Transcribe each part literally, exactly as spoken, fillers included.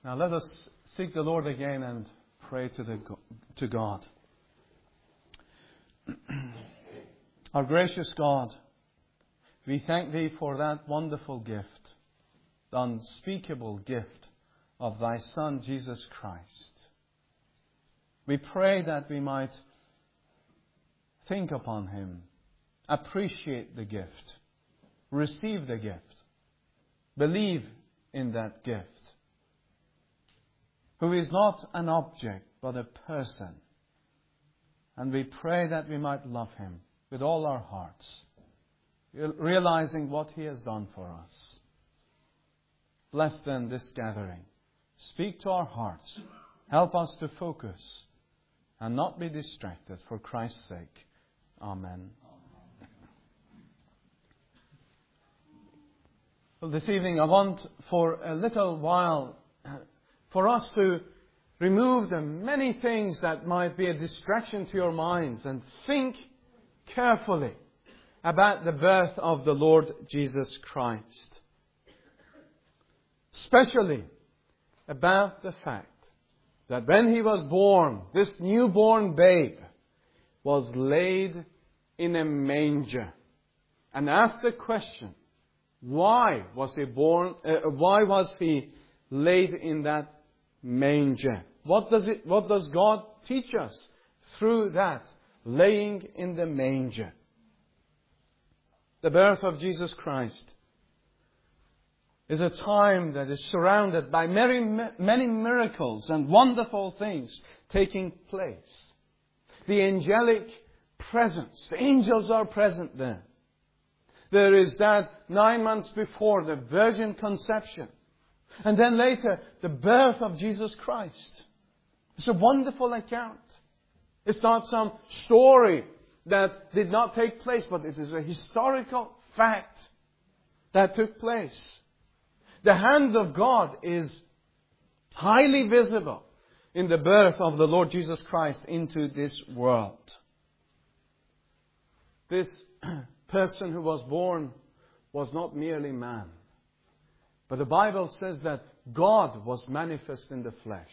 Now let us seek the Lord again and pray to, the, to God. Our gracious God, we thank Thee for that wonderful gift, the unspeakable gift of Thy Son, Jesus Christ. We pray that we might think upon Him, appreciate the gift, receive the gift, believe in that gift, who is not an object but a person. And we pray that we might love Him with all our hearts, realizing what He has done for us. Bless then this gathering. Speak to our hearts. Help us to focus and not be distracted for Christ's sake. Amen. Well, this evening I want for a little while for us to remove the many things that might be a distraction to your minds and think carefully about the birth of the Lord Jesus Christ. Especially about the fact that when He was born, this newborn babe was laid in a manger. And ask the question, why was He born? Uh, why was He laid in that manger? What does it? What does God teach us through that laying in the manger? The birth of Jesus Christ is a time that is surrounded by many, many miracles and wonderful things taking place. The angelic presence, the angels are present there. There is that nine months before the virgin conception. And then later, the birth of Jesus Christ. It's a wonderful account. It's not some story that did not take place, but it is a historical fact that took place. The hand of God is highly visible in the birth of the Lord Jesus Christ into this world. This person who was born was not merely man. But the Bible says that God was manifest in the flesh.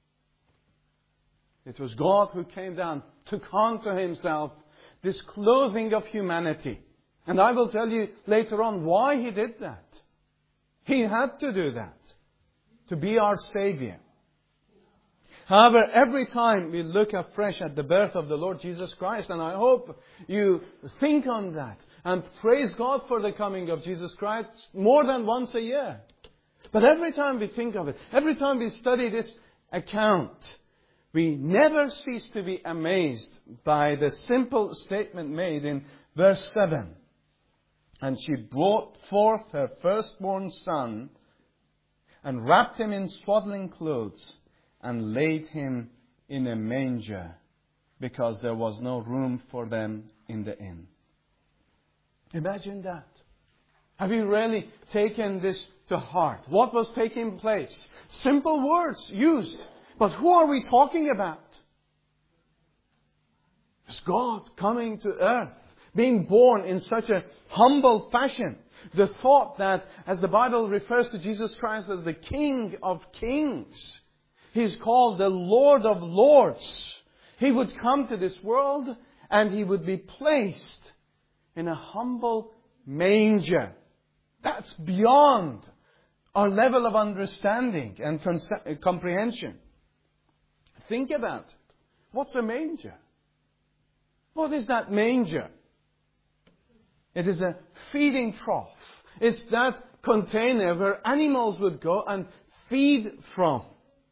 It was God who came down, took unto Himself this clothing of humanity. And I will tell you later on why He did that. He had to do that to be our Savior. However, every time we look afresh at the birth of the Lord Jesus Christ, and I hope you think on that and praise God for the coming of Jesus Christ more than once a year. But every time we think of it, every time we study this account, we never cease to be amazed by the simple statement made in verse seven. And she brought forth her firstborn son and wrapped him in swaddling clothes and laid him in a manger because there was no room for them in the inn. Imagine that. Have you really taken this to heart? What was taking place? Simple words used. But who are we talking about? It's God coming to earth, being born in such a humble fashion. The thought that, as the Bible refers to Jesus Christ as the King of Kings, He's called the Lord of Lords. He would come to this world and He would be placed in a humble manger. That's beyond our level of understanding and comprehension. Think about it. What's a manger? What is that manger? It is a feeding trough. It's that container where animals would go and feed from.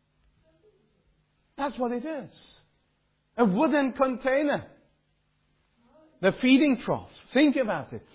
That's what it is. A wooden container. The feeding trough. Think about it.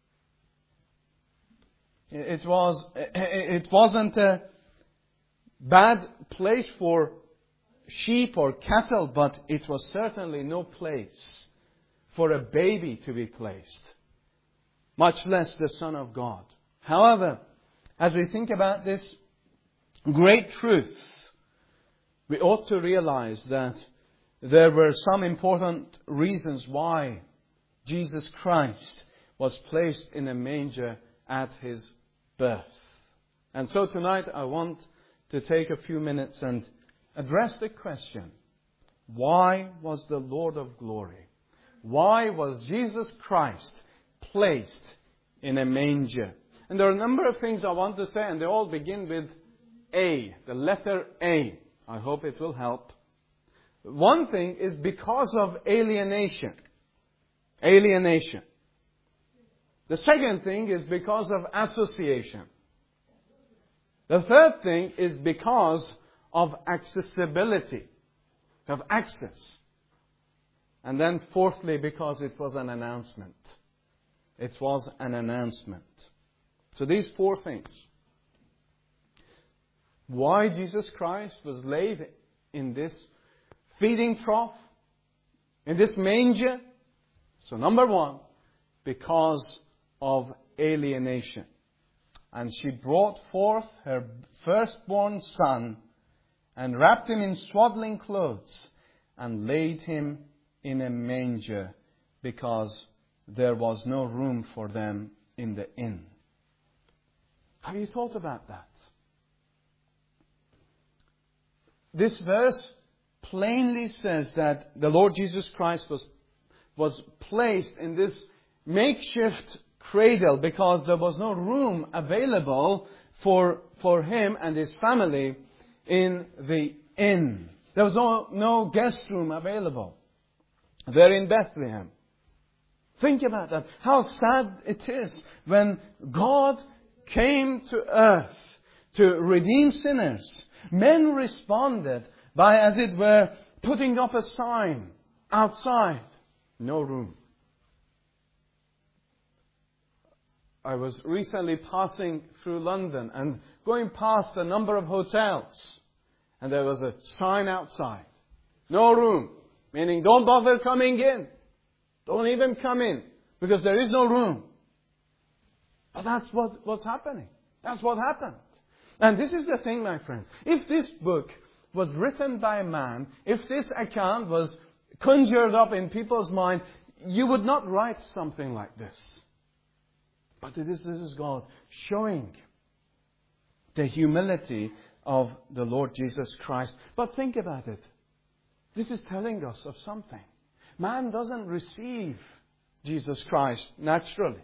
It was, it wasn't a bad place for sheep or cattle, but it was certainly no place for a baby to be placed, much less the Son of God. However, as we think about this great truth, we ought to realize that there were some important reasons why Jesus Christ was placed in a manger at His birth. And so tonight I want to take a few minutes and address the question, why was the Lord of glory? Why was Jesus Christ placed in a manger? And there are a number of things I want to say, and they all begin with A, the letter A. I hope it will help. One thing is because of alienation. Alienation. The second thing is because of association. The third thing is because of accessibility, of access. And then fourthly, because it was an announcement. It was an announcement. So these four things. Why Jesus Christ was laid in this feeding trough, in this manger. So number one, because of alienation. And she brought forth her firstborn son and wrapped him in swaddling clothes and laid him in a manger because there was no room for them in the inn. Have you thought about that? This verse plainly says that the Lord Jesus Christ was, was placed in this makeshift cradle because there was no room available for, for him and his family in the inn. There was no, no guest room available there in Bethlehem. Think about that. How sad it is when God came to earth to redeem sinners. Men responded by, as it were, putting up a sign outside. No room. I was recently passing through London and going past a number of hotels. And there was a sign outside. No room. Meaning, don't bother coming in. Don't even come in. Because there is no room. But that's what was happening. That's what happened. And this is the thing, my friends. If this book was written by a man, if this account was conjured up in people's mind, you would not write something like this. But this, this is God showing the humility of the Lord Jesus Christ. But think about it. This is telling us of something. Man doesn't receive Jesus Christ naturally.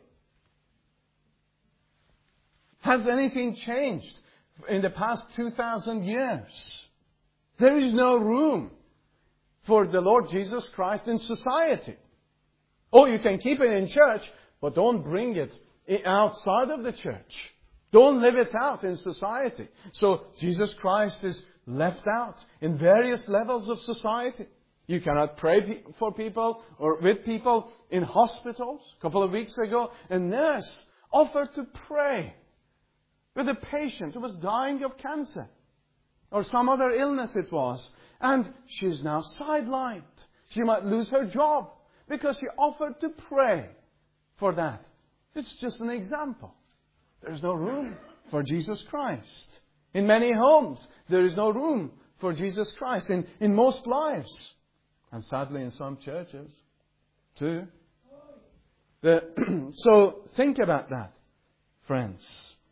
Has anything changed in the past two thousand years? There is no room for the Lord Jesus Christ in society. Oh, you can keep it in church, but don't bring it outside of the church. Don't live it out in society. So Jesus Christ is left out in various levels of society. You cannot pray for people or with people in hospitals. A couple of weeks ago, a nurse offered to pray with a patient who was dying of cancer or some other illness it was. And she's now sidelined. She might lose her job because she offered to pray for that. It's just an example. There's no room for Jesus Christ. In many homes, there is no room for Jesus Christ. In, in most lives. And sadly in some churches too. The, so think about that, friends.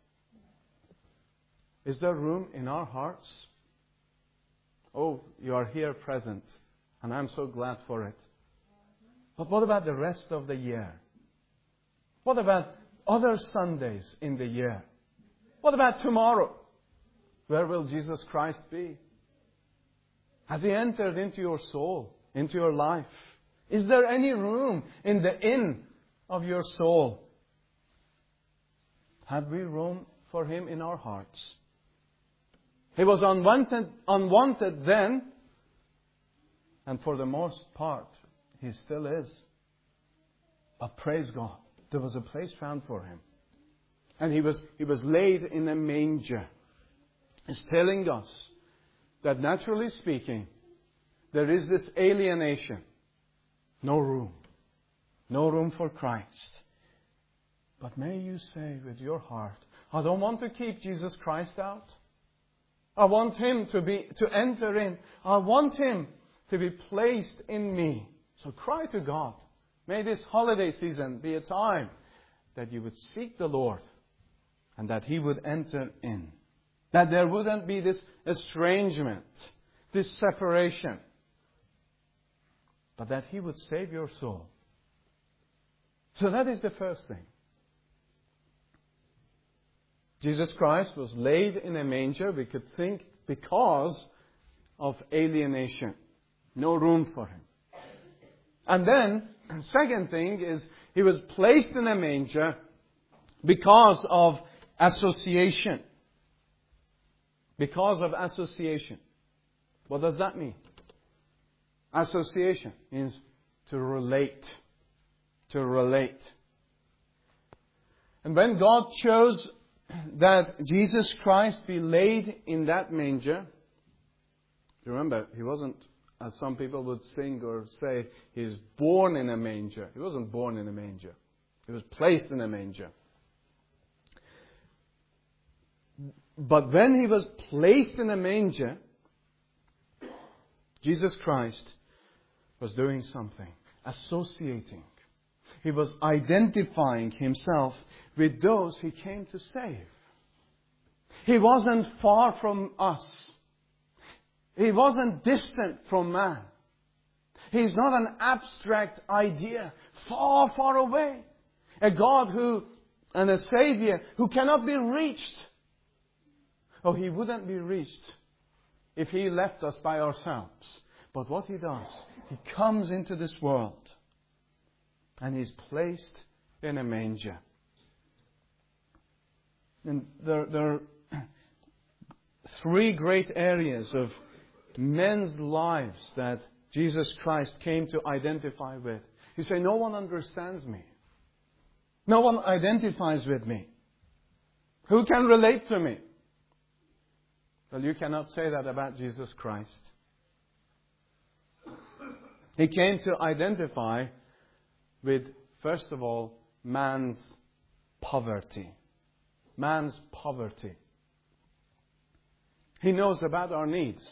Is there room in our hearts? Oh, you are here present. And I'm so glad for it. But what about the rest of the year? What about other Sundays in the year? What about tomorrow? Where will Jesus Christ be? Has He entered into your soul, into your life? Is there any room in the inn of your soul? Have we room for Him in our hearts? He was unwanted, unwanted then, and for the most part, He still is. But praise God, there was a place found for Him. And He was, he was laid in a manger. It's telling us that naturally speaking, there is this alienation. No room. No room for Christ. But may you say with your heart, I don't want to keep Jesus Christ out. I want Him to be, to enter in. I want Him to be placed in me. So cry to God. May this holiday season be a time that you would seek the Lord and that He would enter in. That there wouldn't be this estrangement, this separation. But that He would save your soul. So that is the first thing. Jesus Christ was laid in a manger, we could think, because of alienation. No room for Him. And then, second thing is, He was placed in a manger because of association. Because of association. What does that mean? Association means to relate. To relate. And when God chose that Jesus Christ be laid in that manger, remember, He wasn't, as some people would sing or say, He is born in a manger. He wasn't born in a manger. He was placed in a manger. But when He was placed in a manger, Jesus Christ was doing something, associating. He was identifying Himself with those He came to save. He wasn't far from us. He wasn't distant from man. He's not an abstract idea, far, far away. A God who, and a Savior who cannot be reached. Oh, He wouldn't be reached if He left us by ourselves. But what He does, He comes into this world and He's placed in a manger. And there, there are three great areas of men's lives that Jesus Christ came to identify with. You say, no one understands me. No one identifies with me. Who can relate to me? Well, you cannot say that about Jesus Christ. He came to identify with, first of all, man's poverty. Man's poverty. He knows about our needs.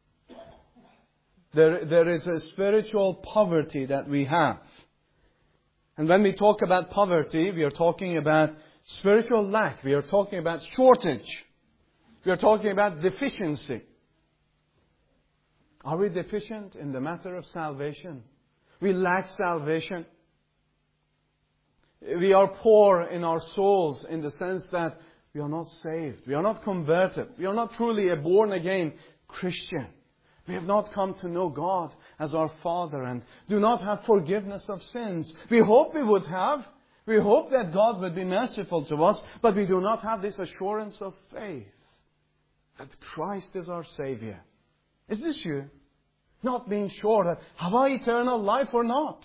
There, there is a spiritual poverty that we have. And when we talk about poverty, we are talking about spiritual lack. We are talking about shortage. We are talking about deficiency. Are we deficient in the matter of salvation? We lack salvation. We are poor in our souls in the sense that we are not saved. We are not converted. We are not truly a born-again Christian. We have not come to know God as our Father and do not have forgiveness of sins. We hope we would have. We hope that God would be merciful to us, but we do not have this assurance of faith that Christ is our Savior. Is this you? Not being sure that, have I eternal life or not?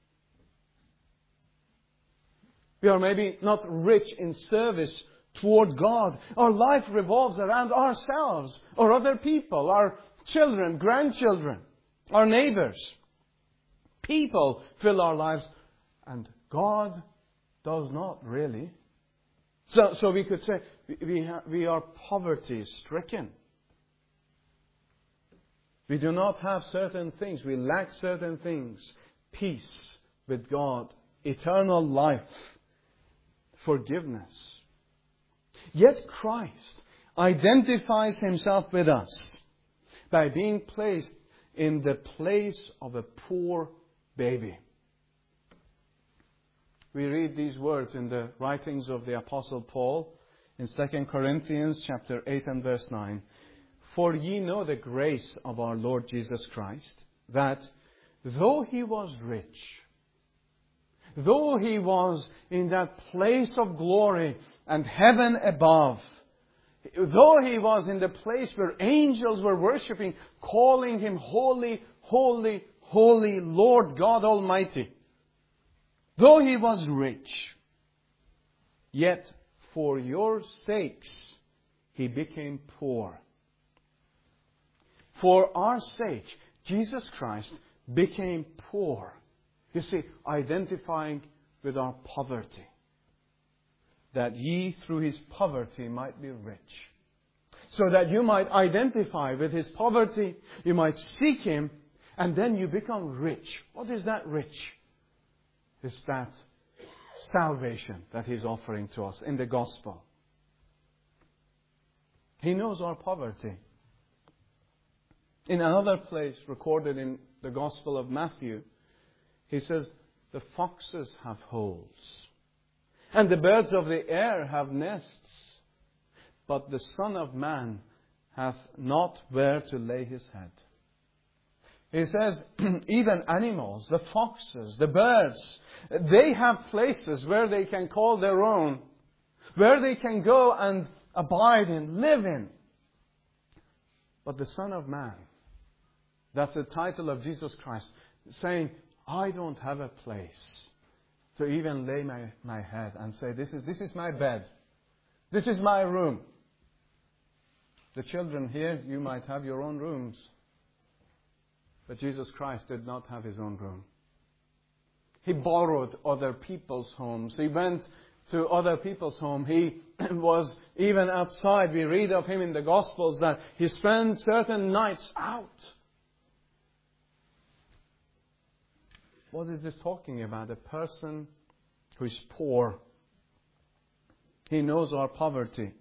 We are maybe not rich in service toward God. Our life revolves around ourselves or other people, our children, grandchildren, our neighbors. People fill our lives and God does not really. So, so we could say we, ha- we are poverty stricken. We do not have certain things. We lack certain things. Peace with God. Eternal life. Forgiveness. Yet Christ identifies Himself with us by being placed in the place of a poor baby. We read these words in the writings of the Apostle Paul in Second Corinthians chapter eight and verse nine. For ye know the grace of our Lord Jesus Christ, that though He was rich, though He was in that place of glory and heaven above, though He was in the place where angels were worshipping, calling Him holy, holy, holy Lord God Almighty, though He was rich, yet for your sakes He became poor. For our sake, Jesus Christ became poor. You see, identifying with our poverty. That ye through His poverty might be rich. So that you might identify with His poverty, you might seek Him, and then you become rich. What is that rich? It's that salvation that He's offering to us in the gospel. He knows our poverty. In another place recorded in the Gospel of Matthew, He says, the foxes have holes, and the birds of the air have nests, but the Son of Man hath not where to lay His head. He says, even animals, the foxes, the birds, they have places where they can call their own, where they can go and abide in, live in. But the Son of Man, that's the title of Jesus Christ, saying, I don't have a place to even lay my, my head and say, this is, this is my bed. This is my room. The children here, you might have your own rooms. But Jesus Christ did not have His own room. He borrowed other people's homes. He went to other people's home. He was even outside. We read of Him in the Gospels that He spent certain nights out. What is this talking about? A person who is poor. He knows our poverty.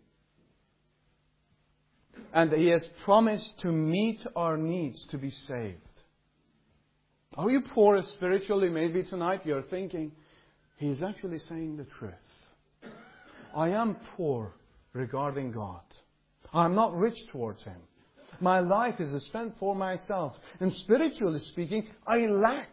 And He has promised to meet our needs to be saved. Are you poor spiritually? Maybe tonight you're thinking, He is actually saying the truth. I am poor regarding God. I'm not rich towards Him. My life is spent for myself. And spiritually speaking, I lack.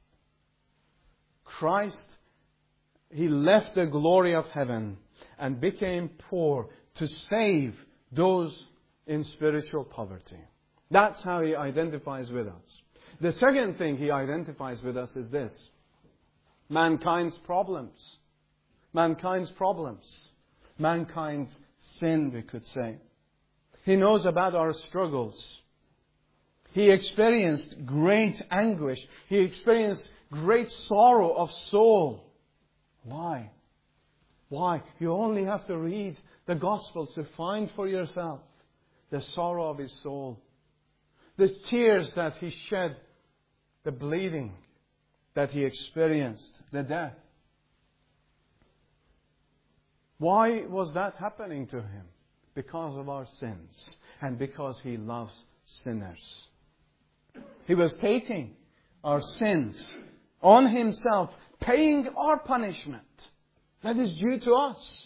Christ, He left the glory of heaven and became poor to save those in spiritual poverty. That's how He identifies with us. The second thing He identifies with us is this. Mankind's problems. Mankind's problems. Mankind's sin, we could say. He knows about our struggles. He experienced great anguish. He experienced great sorrow of soul. Why? Why? You only have to read the Gospels to find for yourself the sorrow of His soul. The tears that He shed. The bleeding that He experienced. The death. Why was that happening to Him? Because of our sins. And because He loves sinners. He was taking our sins on Himself, paying our punishment that is due to us.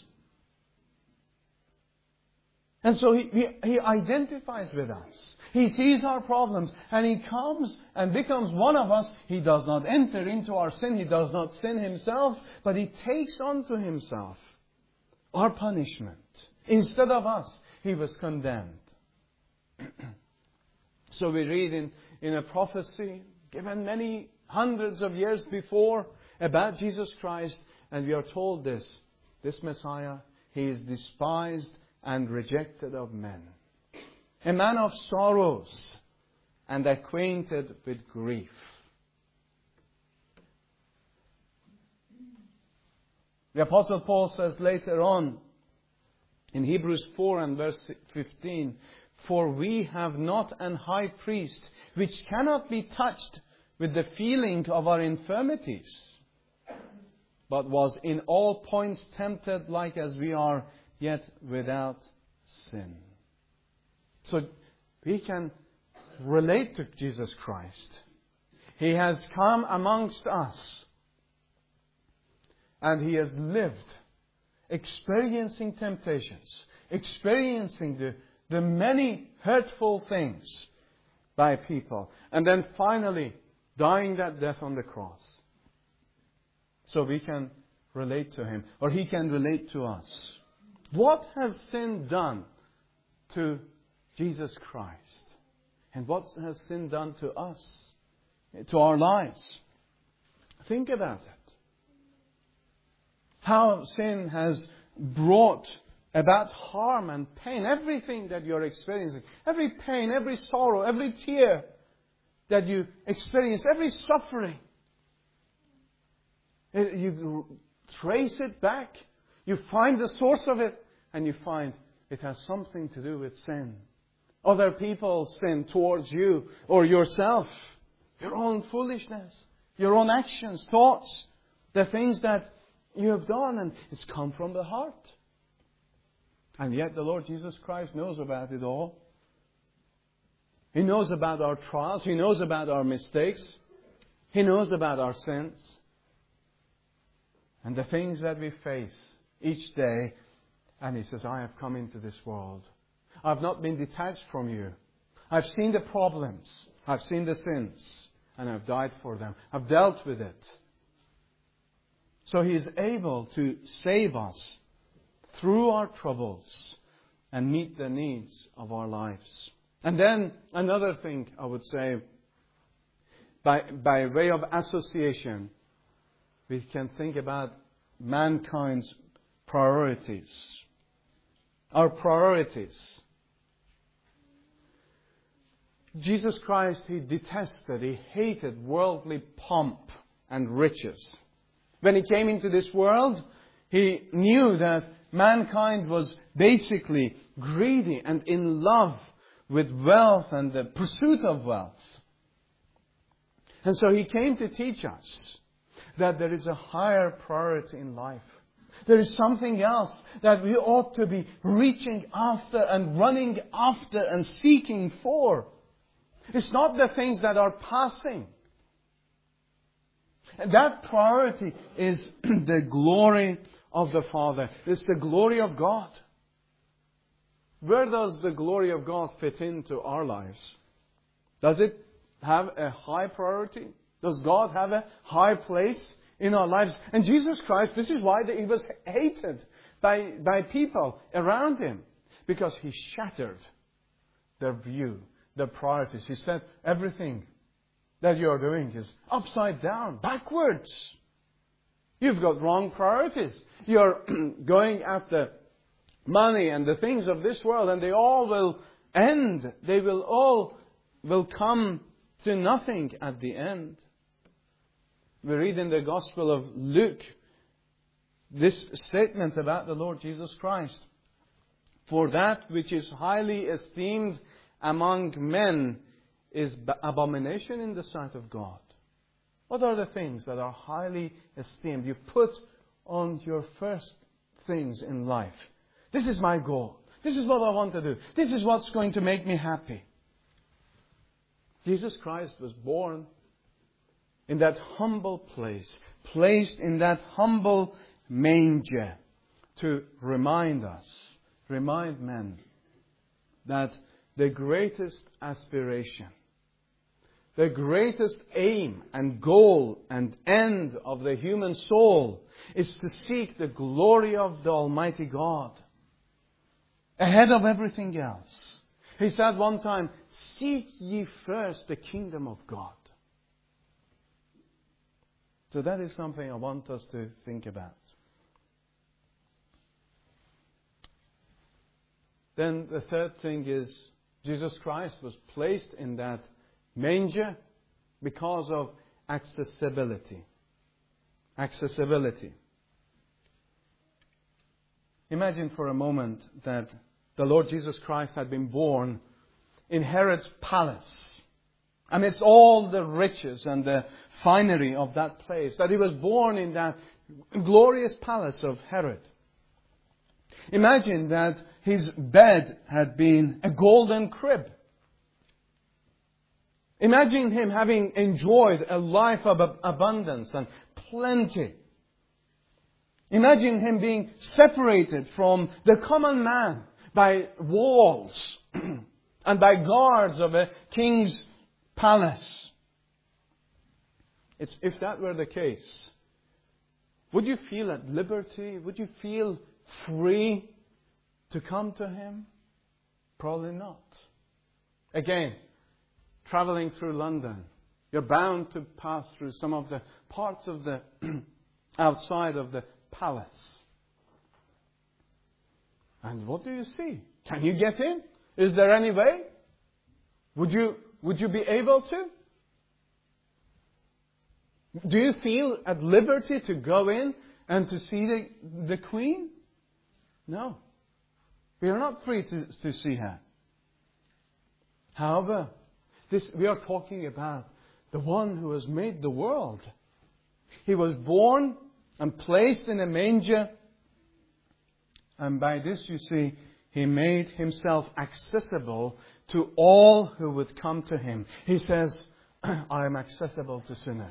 And so he, he, he identifies with us. He sees our problems and He comes and becomes one of us. He does not enter into our sin. He does not sin Himself, but He takes unto Himself our punishment. Instead of us, He was condemned. So we read in, in a prophecy given many hundreds of years before about Jesus Christ, and we are told this. This Messiah, He is despised and rejected of men. A man of sorrows and acquainted with grief. The Apostle Paul says later on in Hebrews four and verse fifteen, for we have not an high priest which cannot be touched with the feeling of our infirmities, but was in all points tempted like as we are, yet without sin. So we can relate to Jesus Christ. He has come amongst us. And He has lived, experiencing temptations, experiencing the, the many hurtful things by people. And then finally, dying that death on the cross. So we can relate to Him, or He can relate to us. What has sin done to Jesus Christ? And what has sin done to us, to our lives? Think about it. How sin has brought about harm and pain. Everything that you're experiencing. Every pain, every sorrow, every tear that you experience, every suffering. You trace it back. You find the source of it. And you find it has something to do with sin. Other people's sin towards you or yourself. Your own foolishness. Your own actions, thoughts. The things that you have done, and it's come from the heart. And yet the Lord Jesus Christ knows about it all. He knows about our trials. He knows about our mistakes. He knows about our sins. And the things that we face each day. And He says, I have come into this world. I've not been detached from you. I've seen the problems. I've seen the sins. And I've died for them. I've dealt with it. So He is able to save us through our troubles and meet the needs of our lives. And then another thing I would say, by, by way of association, we can think about mankind's priorities. Our priorities. Jesus Christ, He detested, He hated worldly pomp and riches. When He came into this world, He knew that mankind was basically greedy and in love with wealth and the pursuit of wealth. And so He came to teach us that there is a higher priority in life. There is something else that we ought to be reaching after and running after and seeking for. It's not the things that are passing. And that priority is the glory of the Father. It's the glory of God. Where does the glory of God fit into our lives? Does it have a high priority? Does God have a high place in our lives? And Jesus Christ, this is why He was hated by, by people around Him. Because He shattered their view, their priorities. He said, everything that you are doing is upside down, backwards. You've got wrong priorities. You're going after money and the things of this world, and they all will end. They will all will come to nothing at the end. We read in the Gospel of Luke this statement about the Lord Jesus Christ. For that which is highly esteemed among men is abomination in the sight of God. What are the things that are highly esteemed? You put on your first things in life. This is my goal. This is what I want to do. This is what's going to make me happy. Jesus Christ was born in that humble place, placed in that humble manger to remind us, remind men that the greatest aspiration, the greatest aim and goal and end of the human soul is to seek the glory of the Almighty God ahead of everything else. He said one time, seek ye first the kingdom of God. So that is something I want us to think about. Then the third thing is Jesus Christ was placed in that manger because of accessibility. Accessibility. Imagine for a moment that the Lord Jesus Christ had been born in Herod's palace, amidst all the riches and the finery of that place, that He was born in that glorious palace of Herod. Imagine that His bed had been a golden crib. Imagine Him having enjoyed a life of abundance and plenty. Imagine Him being separated from the common man by walls and by guards of a king's palace. It's, if that were the case, would you feel at liberty? Would you feel free to come to Him? Probably not. Again, traveling through London, you're bound to pass through some of the parts of the outside of the palace. And what do you see? Can you get in? Is there any way? Would you, would you be able to? Do you feel at liberty to go in and to see the, the Queen? No. We are not free to, to see her. However, this, we are talking about the one who has made the world. He was born and placed in a manger And by this, you see, He made Himself accessible to all who would come to Him. He says, I am accessible to sinners.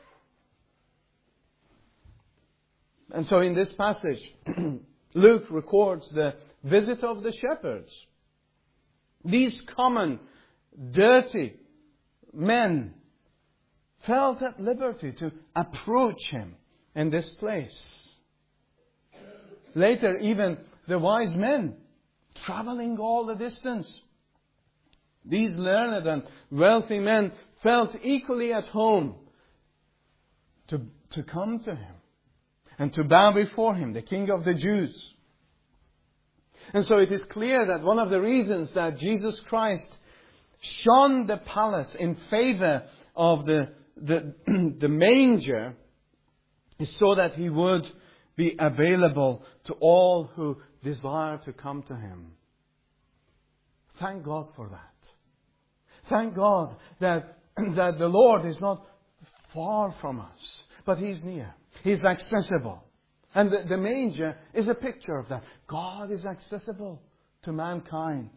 And so in this passage, Luke records the visit of the shepherds. These common, dirty men felt at liberty to approach Him in this place. Later, even the wise men, traveling all the distance. These learned and wealthy men felt equally at home to, to come to Him and to bow before Him, the King of the Jews. And so it is clear that one of the reasons that Jesus Christ shone the palace in favor of the, the, the manger is so that He would be available to all who desire to come to Him. Thank God for that. Thank God that, that the Lord is not far from us, but He's near. He's accessible. And the, the manger is a picture of that. God is accessible to mankind.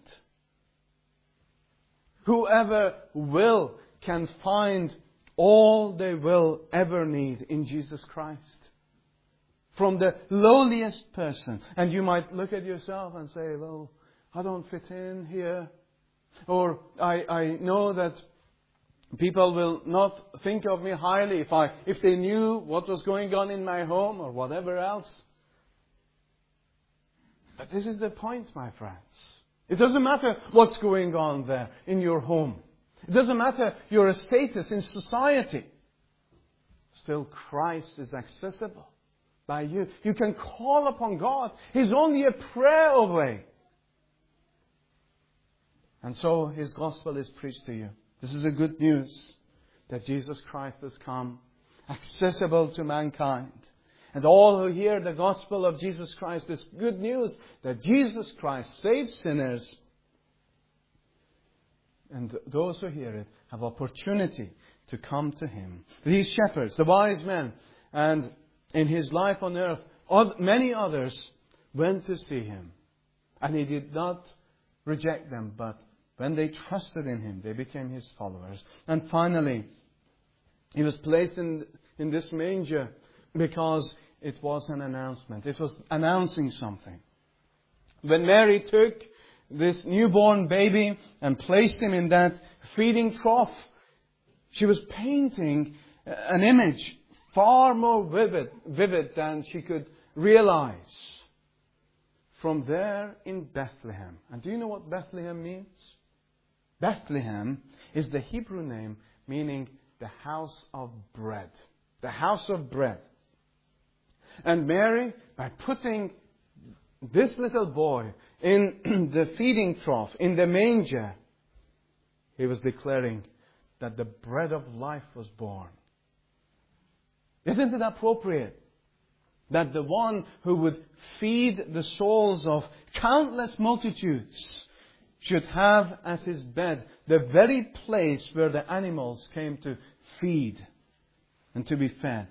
Whoever will can find all they will ever need in Jesus Christ. From the lowliest person. And you might look at yourself and say, well, I don't fit in here. Or I, I know that people will not think of me highly if I if they knew what was going on in my home or whatever else. But this is the point, my friends. It doesn't matter what's going on there in your home. It doesn't matter your status in society. Still, Christ is accessible by you. You can call upon God. He's only a prayer away. And so His gospel is preached to you. This is a good news that Jesus Christ has come, accessible to mankind. And all who hear the gospel of Jesus Christ is good news that Jesus Christ saves sinners. And those who hear it have opportunity to come to Him. These shepherds, the wise men, and in His life on earth, many others went to see Him. And He did not reject them, but when they trusted in Him, they became His followers. And finally, He was placed in, in this manger because it was an announcement. It was announcing something. When Mary took this newborn baby and placed him in that feeding trough, she was painting an image far more vivid, vivid than she could realize. From there in Bethlehem. And do you know what Bethlehem means? Bethlehem is the Hebrew name meaning the house of bread. The house of bread. And Mary, by putting this little boy in the feeding trough, in the manger, He was declaring that the bread of life was born. Isn't it appropriate that the one who would feed the souls of countless multitudes should have as His bed the very place where the animals came to feed and to be fed?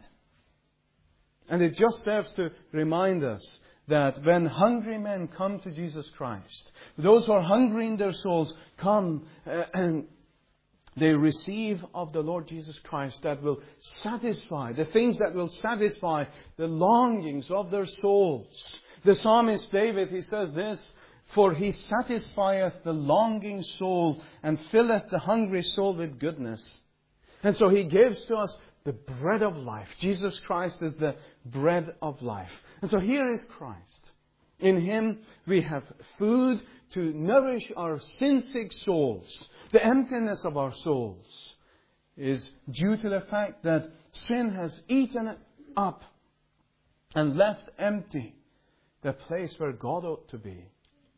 And it just serves to remind us that when hungry men come to Jesus Christ, those who are hungry in their souls come uh, and they receive of the Lord Jesus Christ that will satisfy, the things that will satisfy the longings of their souls. The psalmist David, he says this, for He satisfieth the longing soul and filleth the hungry soul with goodness. And so He gives to us the bread of life. Jesus Christ is the bread of life. And so here is Christ. In Him we have food to nourish our sin-sick souls. The emptiness of our souls is due to the fact that sin has eaten it up and left empty the place where God ought to be.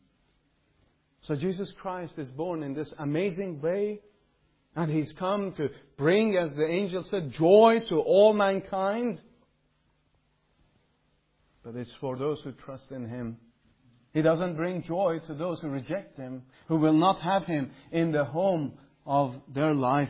So Jesus Christ is born in this amazing way. And He's come to bring, as the angel said, joy to all mankind. But it's for those who trust in Him. He doesn't bring joy to those who reject Him, who will not have Him in the home of their life.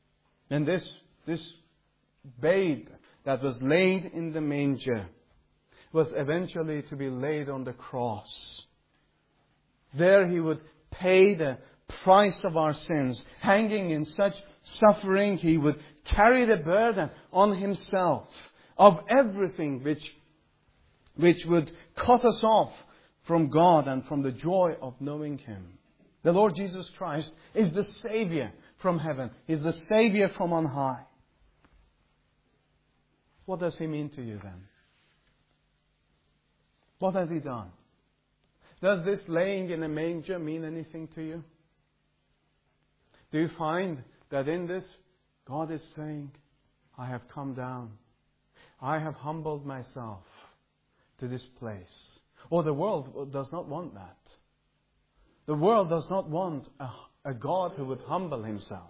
And this, this babe that was laid in the manger was eventually to be laid on the cross. There He would pay the price of our sins. Hanging in such suffering, He would carry the burden on Himself of everything which, which would cut us off from God and from the joy of knowing Him. The Lord Jesus Christ is the Savior from heaven. He's the Savior from on high. What does He mean to you then? What has He done? Does this laying in a manger mean anything to you? Do you find that in this, God is saying, I have come down. I have humbled myself to this place. Or the world does not want that. The world does not want a, a God who would humble Himself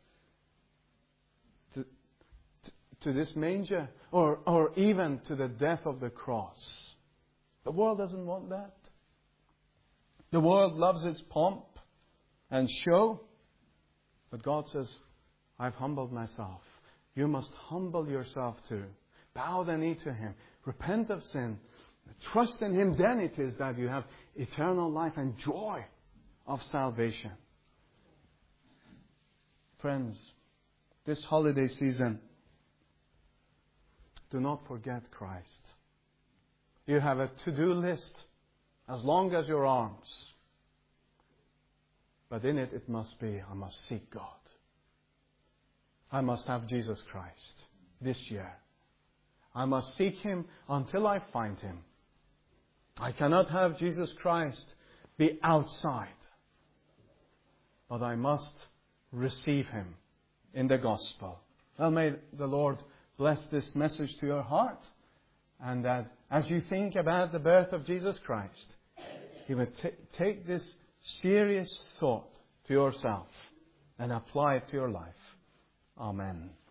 to, to, to this manger or, or even to the death of the cross. The world doesn't want that. The world loves its pomp and show. But God says, I've humbled myself. You must humble yourself too. Bow the knee to Him. Repent of sin. Trust in Him. Then it is that you have eternal life and joy of salvation. Friends, this holiday season, do not forget Christ. You have a to-do list as long as your arms. But in it, it must be, I must seek God. I must have Jesus Christ this year. I must seek Him until I find Him. I cannot have Jesus Christ be outside. But I must receive Him in the gospel. Well, may the Lord bless this message to your heart. And that as you think about the birth of Jesus Christ, He would t- take this serious thought to yourself and apply it to your life. Amen.